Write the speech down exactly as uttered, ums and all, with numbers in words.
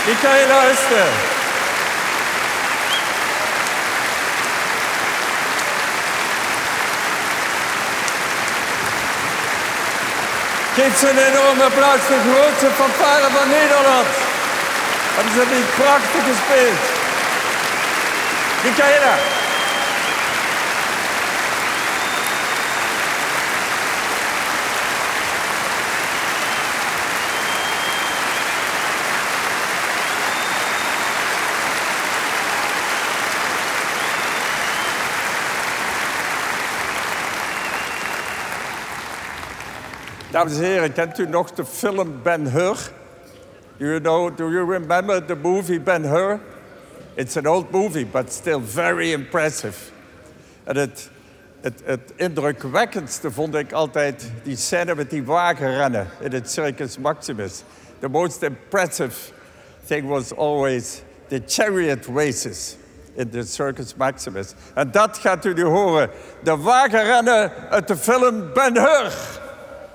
Die kan je luisteren. Geef ze een enorme applaus, de grootste fanfare van Nederland. Hebben ze niet prachtig gespeeld. Michaela. Dames en heren, kent u nog de film Ben-Hur? Do you know, do you remember the movie Ben-Hur? It's an old movie, but still very impressive. En het, het, het indrukwekkendste vond ik altijd die scène met die wagenrennen in het Circus Maximus. The most impressive thing was always the chariot races in the Circus Maximus. En dat gaat u nu horen. De wagenrennen uit de film Ben-Hur.